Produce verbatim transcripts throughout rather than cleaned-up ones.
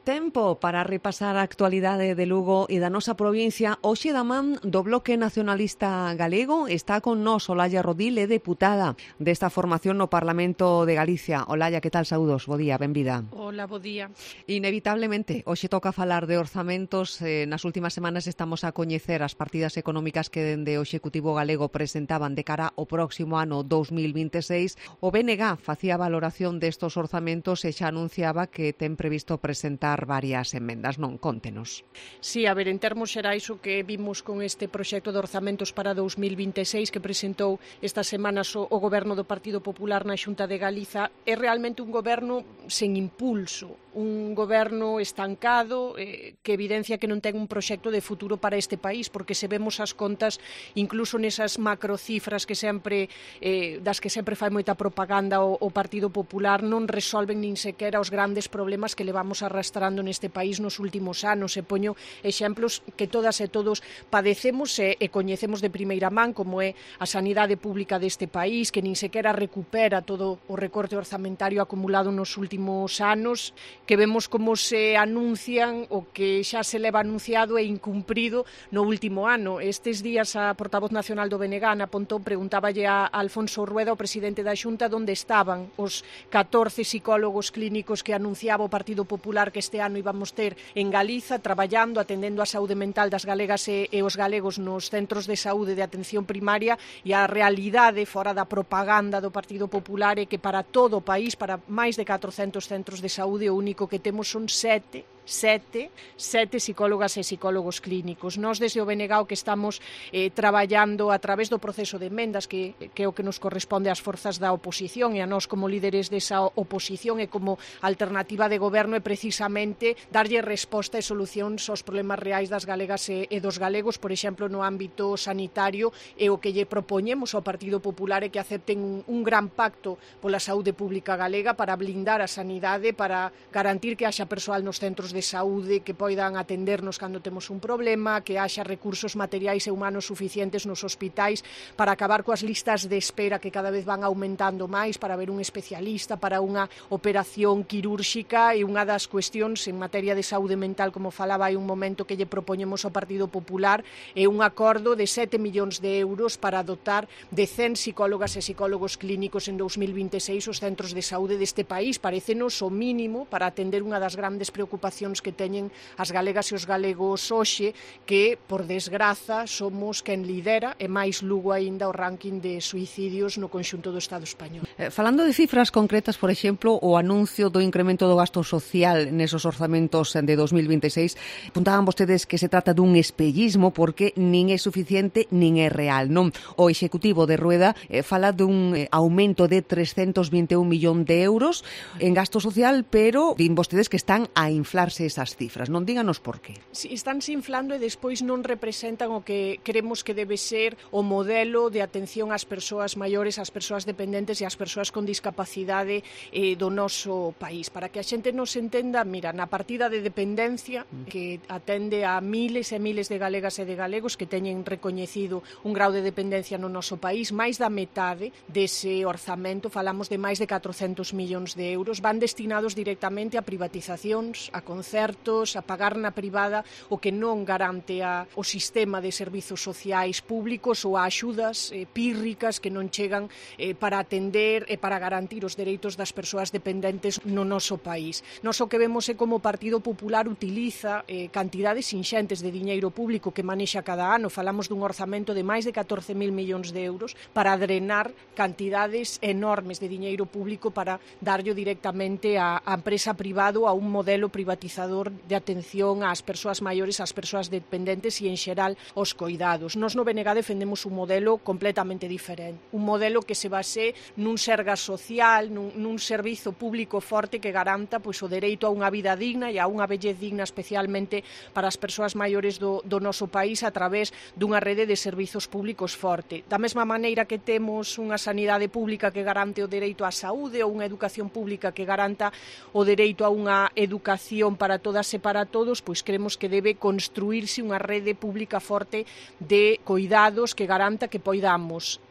Tempo para repasar a actualidade de Lugo e da nosa provincia. Hoxe da man do Bloque Nacionalista Galego está con nós Olalla Rodil, é deputada desta formación no Parlamento de Galicia. Olalla, que tal? Saúdos, bo día, benvida. Hola, bo día. Inevitablemente, hoxe toca falar de orzamentos. Eh, nas últimas semanas estamos a coñecer as partidas económicas que dende o Executivo Galego presentaban de cara ao próximo ano dous mil vinte e seis. O B N G facía valoración destos orzamentos e xa anunciaba que ten previsto presentar varias enmendas, non? Contenos. Sí, a ver, en termos xerais o que vimos con este proxecto de orzamentos para dous mil vinte e seis que presentou estas semanas o, o Goberno do Partido Popular na Xunta de Galiza é realmente un goberno sen impulso, un goberno estancado eh, que evidencia que non ten un proxecto de futuro para este país, porque se vemos as contas, incluso nesas macrocifras que sempre eh, das que sempre fai moita propaganda o, o Partido Popular, non resolven nin sequera os grandes problemas que levamos arrastrando neste país nos últimos anos. E poño exemplos que todas e todos padecemos e, e coñecemos de primeira man, como é a sanidade pública deste país, que nin sequera recupera todo o recorte orzamentario acumulado nos últimos anos, que vemos como se anuncian o que xa se leva anunciado e incumprido no último ano. Estes días a portavoz nacional do B N G, Ana Pontón, preguntáballe a Alfonso Rueda, o presidente da Xunta, onde estaban os catorce psicólogos clínicos que anunciaba o Partido Popular que este ano íbamos ter en Galiza, traballando, atendendo a saúde mental das galegas e, e os galegos nos centros de saúde de atención primaria. E a realidade, fora da propaganda do Partido Popular, é que para todo o país, para máis de catrocentos centros de saúde, o único que temos son sete sete, sete psicólogas e psicólogos clínicos. Nós desde o B N G o que estamos eh, traballando a través do proceso de emendas, que, que é o que nos corresponde ás forzas da oposición e a nós como líderes desa oposición e como alternativa de goberno, é precisamente darlle resposta e solucións aos problemas reais das galegas e, e dos galegos, por exemplo, no ámbito sanitario, e o que lle propoñemos ao Partido Popular é que acepten un, un gran pacto pola saúde pública galega para blindar a sanidade, para garantir que haxa persoal nos centros de saúde que poidan atendernos cando temos un problema, que haxa recursos materiais e humanos suficientes nos hospitais para acabar coas listas de espera que cada vez van aumentando máis para ver un especialista, para unha operación quirúrxica. E unha das cuestións en materia de saúde mental, como falaba hai un momento, que lle propoñemos ao Partido Popular é un acordo de sete millóns de euros para dotar de cen psicólogas e psicólogos clínicos en dous mil vinte e seis os centros de saúde deste país. Parécenos o mínimo para atender unha das grandes preocupacións que teñen as galegas e os galegos hoxe, que, por desgraza, somos quen lidera e máis Lugo aínda o ranking de suicidios no conxunto do Estado español. Eh, falando de cifras concretas, por exemplo, o anuncio do incremento do gasto social nesos orzamentos de dous mil vinte e seis, apuntaban vostedes que se trata dun espellismo porque nin é suficiente nin é real, non? O Executivo de Rueda eh, fala dun eh, aumento de trescentos vinte e un millón de euros en gasto social, pero din vostedes que están a inflarse esas cifras, non? Díganos por qué. Si, estánse inflando e despois non representan o que creemos que debe ser o modelo de atención ás persoas maiores, ás persoas dependentes e ás persoas con discapacidade eh, do noso país. Para que a xente nos entenda, mira, na partida de dependencia, que atende a miles e miles de galegas e de galegos que teñen recoñecido un grau de dependencia no noso país, máis da metade dese orzamento, falamos de máis de catrocentos millóns de euros, van destinados directamente a privatizacións, a concertos, a pagar na privada o que non garante a, o sistema de servizos sociais públicos ou a axudas eh, pírricas que non chegan eh, para atender e para garantir os dereitos das persoas dependentes no noso país. Nos o que vemos é como o Partido Popular utiliza eh, cantidades inxentes de diñeiro público que manexa cada ano. Falamos dun orzamento de máis de catorce mil millóns de euros para drenar cantidades enormes de diñeiro público para darlle directamente a, a empresa privada, a un modelo privatizador de atención ás persoas maiores, ás persoas dependentes e, en xeral, aos coidados. Nos no B N G defendemos un modelo completamente diferente, un modelo que se base nun serga social, nun, nun servizo público forte que garanta pois, o dereito a unha vida digna e a unha vellez digna, especialmente para as persoas maiores do, do noso país, a través dunha rede de servizos públicos forte. Da mesma maneira que temos unha sanidade pública que garante o dereito á saúde ou unha educación pública que garanta o dereito a unha educación para todas e para todos, pois cremos que debe construirse unha rede pública forte de coidados que garanta que poidamos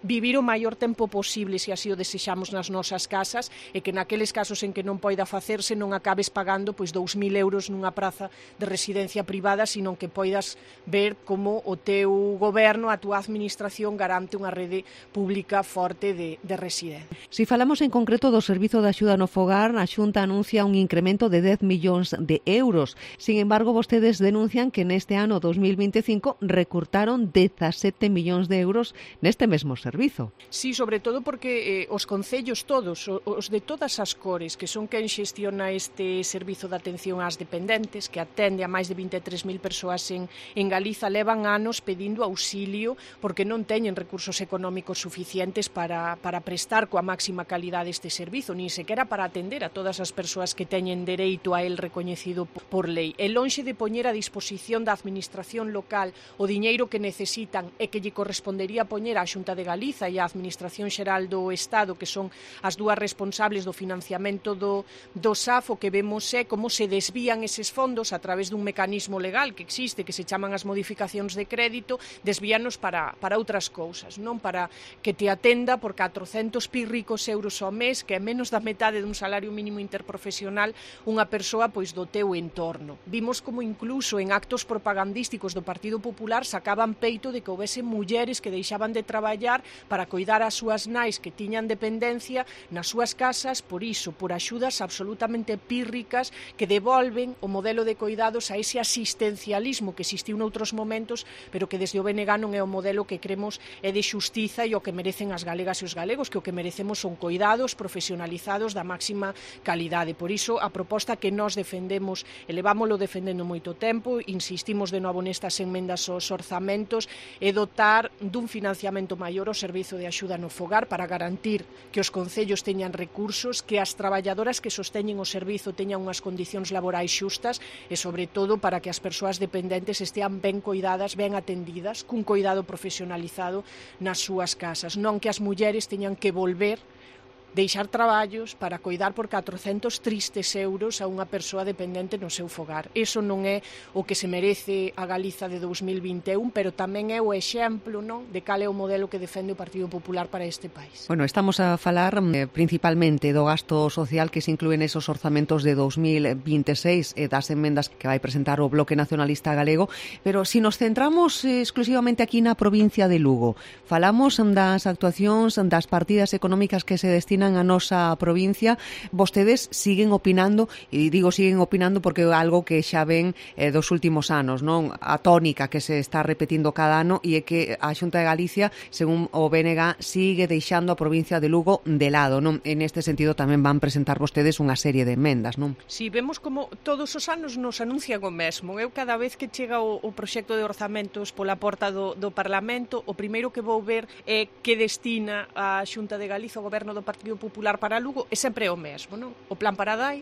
vivir o maior tempo posible, se así o desexamos, nas nosas casas, e que naqueles casos en que non poida facerse non acabes pagando pois dous mil euros nunha praza de residencia privada, sino que poidas ver como o teu goberno, a túa administración garante unha rede pública forte de, de residencia. Si falamos en concreto do Servizo de Axuda no Fogar, a Xunta anuncia un incremento de dez millóns de euros. Sin embargo, vostedes denuncian que neste ano dos mil vinte e cinco recurtaron dezasete millóns de euros neste mesmo servizo. Sí, sobre todo porque eh, os concellos todos, os de todas as cores, que son quen xestiona este servizo de atención ás dependentes, que atende a máis de vinte e tres mil persoas en, en Galiza, levan anos pedindo auxilio porque non teñen recursos económicos suficientes para, para prestar coa máxima calidade este servizo, nin sequera para atender a todas as persoas que teñen dereito a el recoñecido por lei. E lonxe de poñer a disposición da administración local o diñeiro que necesitan e que lle correspondería poñer á Xunta de Galiza e á Administración Xeral do Estado, que son as dúas responsables do financiamento do, do S A F, o que vemos é como se desvían eses fondos a través dun mecanismo legal que existe, que se chaman as modificacións de crédito, desvíanos para, para outras cousas, non para que te atenda por catrocentos pírricos euros ao mes, que é menos da metade dun salario mínimo interprofesional, unha persoa pois do teu entorno. Vimos como incluso en actos propagandísticos do Partido Popular sacaban peito de que houvese mulleres que deixaban de traballar para coidar as súas nais que tiñan dependencia nas súas casas, por iso, por axudas absolutamente pírricas que devolven o modelo de coidados a ese asistencialismo que existiu noutros momentos, pero que desde o B N G non é o modelo que cremos é de xustiza e o que merecen as galegas e os galegos, que o que merecemos son coidados profesionalizados da máxima calidade. Por iso, a proposta que nós defendemos, elevámoslo defendendo moito tempo, insistimos de novo nestas enmendas aos orzamentos, é dotar dun financiamento maior ao Servizo de Axuda no Fogar para garantir que os concellos teñan recursos, que as traballadoras que sosteñen o servizo teñan unhas condicións laborais xustas e, sobre todo, para que as persoas dependentes estean ben coidadas, ben atendidas, cun coidado profesionalizado nas súas casas. Non que as mulleres teñan que volver deixar traballos para coidar por catrocentos tristes euros a unha persoa dependente no seu fogar. Eso non é o que se merece a Galiza de dos mil vinte e un, pero tamén é o exemplo, non, de cal é o modelo que defende o Partido Popular para este país. Bueno, estamos a falar eh, principalmente do gasto social que se inclúe nesos orzamentos de dos mil vinte e seis e das emendas que vai presentar o Bloque Nacionalista Galego, pero se si nos centramos eh, exclusivamente aquí na provincia de Lugo, falamos das actuacións, das partidas económicas que se destinan a nosa provincia, vostedes siguen opinando, e digo siguen opinando porque é algo que xa ven eh, dos últimos anos, non? A tónica que se está repetindo cada ano e é que a Xunta de Galicia, según o B N G, sigue deixando a provincia de Lugo de lado, non? En este sentido tamén van presentar vostedes unha serie de emendas, non? Si, vemos como todos os anos nos anuncian o mesmo. Eu cada vez que chega o, o proxecto de orzamentos pola porta do, do Parlamento, o primeiro que vou ver é que destina a Xunta de Galiza, o Goberno do Partido Popular para Lugo, é sempre o mesmo, non? O Plan Paradai,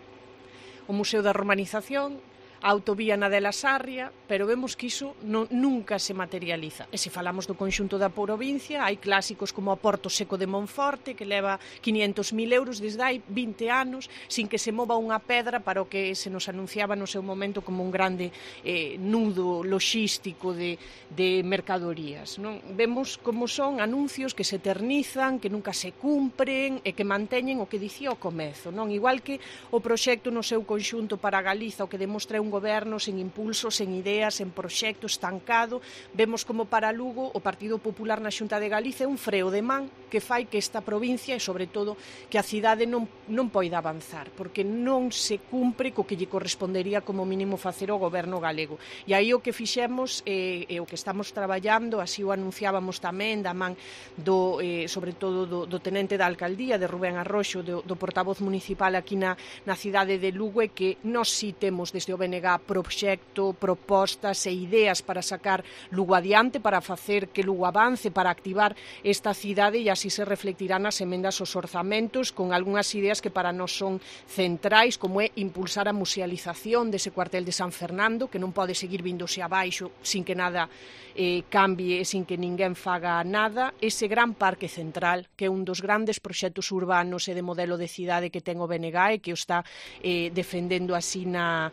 o Museo da Romanización, a autovía na de la Sarria, pero vemos que iso non, nunca se materializa. E se falamos do conxunto da provincia, hai clásicos como o Porto Seco de Monforte, que leva quinhentos mil euros desde hai vinte anos, sin que se mova unha pedra para o que se nos anunciaba no seu momento como un grande eh, nudo logístico de, de mercadorías, non? Vemos como son anuncios que se eternizan, que nunca se cumpren e que manteñen o que dicía o comezo, non? Igual que o proxecto no seu conxunto para Galiza, o que demostra un goberno sen impulso, sen ideas, sen proxecto, estancado. Vemos como para Lugo o Partido Popular na Xunta de Galicia é un freo de man que fai que esta provincia e, sobre todo, que a cidade non, non poida avanzar, porque non se cumpre co que lle correspondería como mínimo facer o goberno galego. E aí o que fixemos e eh, o que estamos traballando, así o anunciábamos tamén da man do, eh, sobre todo do, do tenente da alcaldía, de Rubén Arroxo, do, do portavoz municipal aquí na, na cidade de Lugo, e que nós si temos desde o B N G proxecto, propostas e ideas para sacar Lugo adiante, para facer que Lugo avance, para activar esta cidade, e así se reflectirán as emendas aos orzamentos con algunhas ideas que para nós son centrais, como é impulsar a musealización dese cuartel de San Fernando, que non pode seguir vindose abaixo sin que nada eh, cambie e sin que ninguén faga nada, ese gran parque central, que é un dos grandes proxectos urbanos e de modelo de cidade que ten o B N G e que o está eh, defendendo así na eh,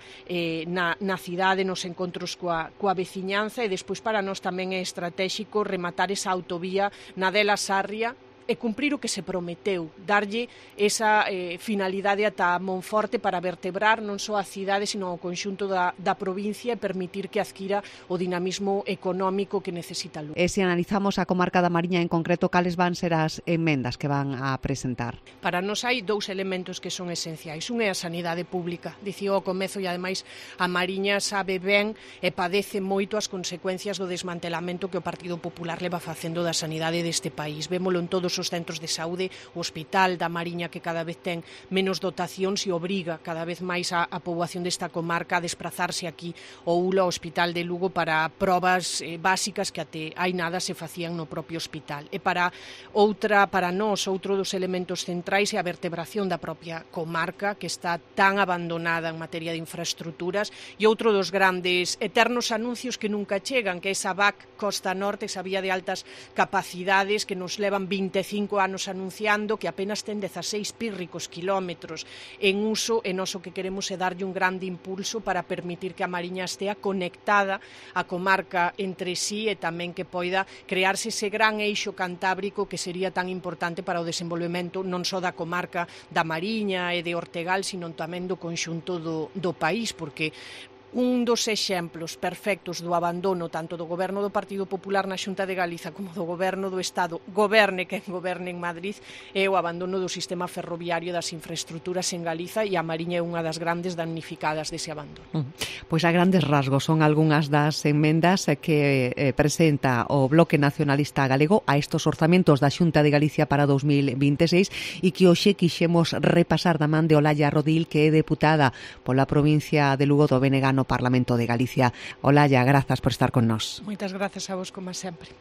eh, na, na cidade, nos encontros coa, coa veciñanza, e despois para nós tamén é estratéxico rematar esa autovía na Dela Sarria e cumprir o que se prometeu, darlle esa eh, finalidade ata Monforte para vertebrar non só a cidade, sino o conxunto da, da provincia e permitir que adquira o dinamismo económico que necesita Lugo. E se analizamos a comarca da Mariña en concreto, cales van ser as emendas que van a presentar? Para nós hai dous elementos que son esenciais. Un é a sanidade pública. Dicía ao comezo, e ademais a Mariña sabe ben e padece moito as consecuencias do desmantelamento que o Partido Popular leva facendo da sanidade deste país. Vémolo en todos os centros de saúde, o Hospital da Mariña que cada vez ten menos dotacións e obriga cada vez máis a, a poboación desta comarca a desplazarse aquí ao U L A, ao Hospital de Lugo, para probas eh, básicas que até hai nada se facían no propio hospital. E para outra, para nós, outro dos elementos centrais é a vertebración da propia comarca, que está tan abandonada en materia de infraestructuras, e outro dos grandes eternos anuncios que nunca chegan, que é esa V A C Costa Norte, esa vía de altas capacidades que nos levan vinte e cinco anos anunciando, que apenas ten dezaseis pírricos kilómetros en uso, e nós o que queremos é darlle un grande impulso para permitir que a Mariña estea conectada a comarca entre sí, e tamén que poida crearse ese gran eixo cantábrico que sería tan importante para o desenvolvemento non só da comarca da Mariña e de Ortegal, sino tamén do conxunto do, do país, porque un dos exemplos perfectos do abandono tanto do goberno do Partido Popular na Xunta de Galiza como do goberno do Estado, goberne quen goberne en Madrid, é o abandono do sistema ferroviario, das infraestructuras en Galiza, e a Mariña é unha das grandes damnificadas dese abandono. Mm. Pois a grandes rasgos son algunhas das enmendas que eh, presenta o Bloque Nacionalista Galego a estos orzamentos da Xunta de Galicia para dous mil vinte e seis, e que hoxe quixemos repasar da man de Olalla Rodil, que é deputada pola provincia de Lugo do B N G no Parlamento de Galicia. Olalla, grazas por estar con nós. Moitas grazas a vos, como sempre.